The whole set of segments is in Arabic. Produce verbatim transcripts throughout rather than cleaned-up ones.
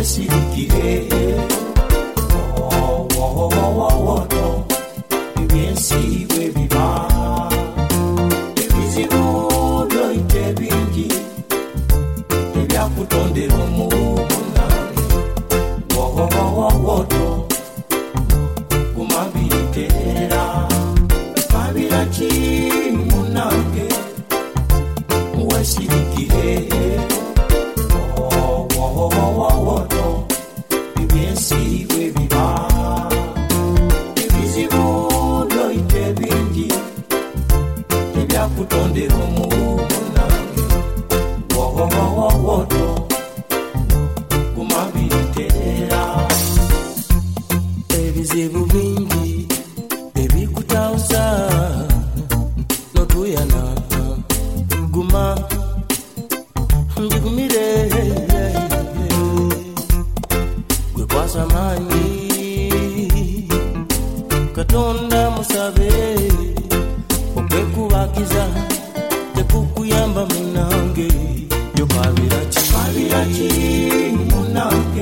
wesirikire oh oh oh oh ebyensi bwe biba ebizibu byoyite bingi ebyakutondera omubona oh oh oh kumabiriterera mabiraki munange wesirikire ebyensi bwe biba ebizibu byoyite bingi ebyakutondera omubonange wowowowoto kumabiriterera ebizibu bingi ebikutausa notuyana guma njigumire kwasamani katonda musabe okwekubagiza tekukuyamba munange yokabiraki kabiraki munange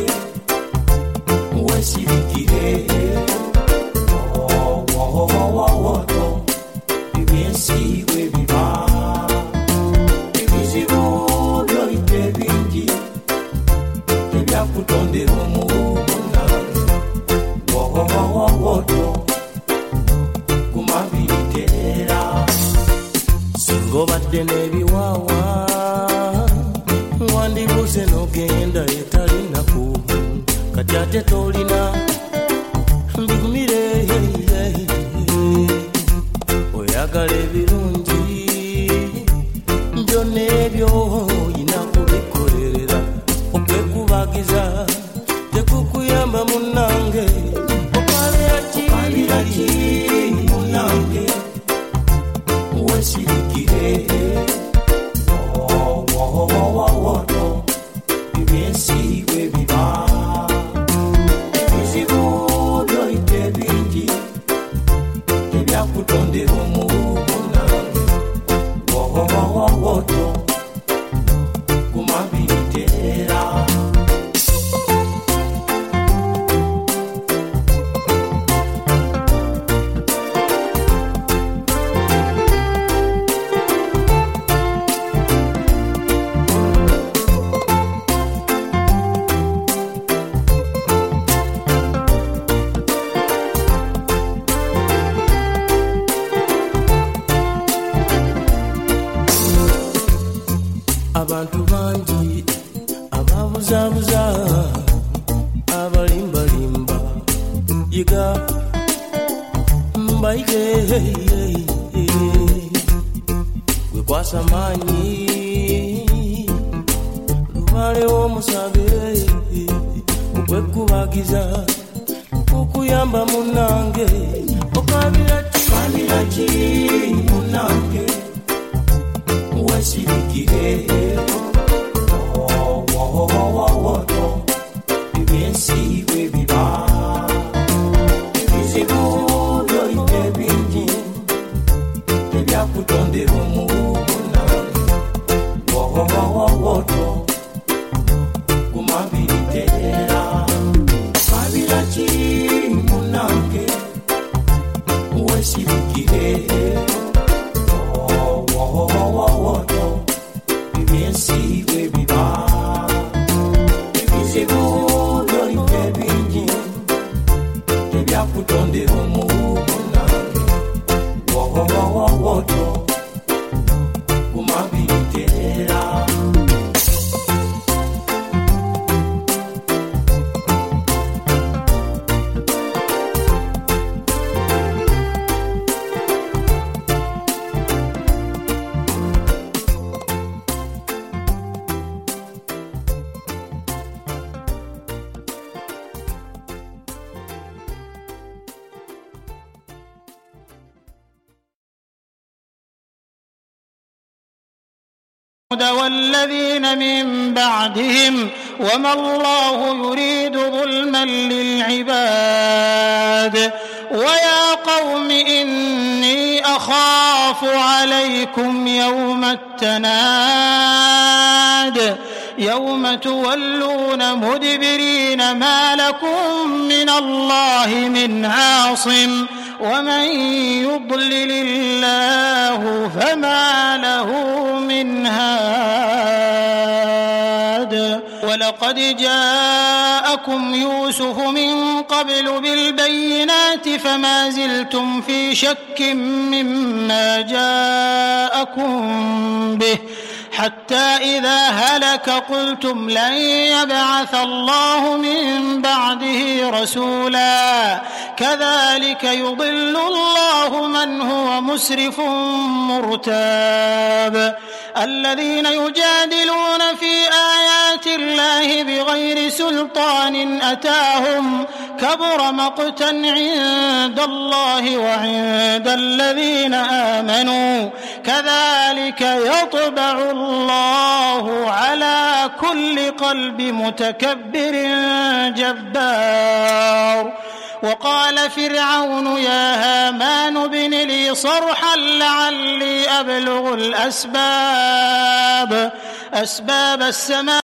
wesirikire oh oh oh oh ebyensi bwe biba ebizibu byoyite bingi ebyakutondera omubonange wowowowoto kumabiriterera singa obadde n'ebiwawa wandibuze n'ogenda etalinaku kati ate tolina mbigumire oyagala ebirungi byonna ebyo oyina kubikolera okwekubagiza tekukuyamba munange okaliraki munange wesirikire oh oh oh oh ebyensi bwe biba ebizibu byoyite bingi ebyakutondera omubonange oh oh oh oh kumabiriterera abantu bangi ababuzabuza abalimbalimba yiga mbaige gwekwasamanyi lubalewo musabe okwekubagiza okuyamba munange okabiraki munange wesirikire oh oh oh oh ebyensi bwe biba ebizibu byoyite bingi ebyakutondera omubonange oh oh oh kumabiriterera kabiraki munange wesirikire ebyensi bwe biba ebizibu byoyite bingi ebyakutondera omubonange wowowowoto kumabiriterera والذين من بعدهم وما الله يريد ظلما للعباد ويا قوم إني أخاف عليكم يوم التناد يوم تولون مدبرين ما لكم من الله من عاصم ومن يضلل الله فما له من هاد ولقد جاءكم يوسف من قبل بالبينات فما زلتم في شك مما جاءكم به حتى إذا هلك قلتم لن يبعث الله من بعده رسولا كذلك يضل الله من هو مسرف مرتاب الذين يجادلون في آيات الله بغير سلطان أتاهم كبر مقتا عند الله وعند الذين آمنوا كذلك يطبع الله على كل قلب متكبر جبار وقال فرعون يا هامان ابن لي صرحا لعلي أبلغ الأسباب أسباب السماء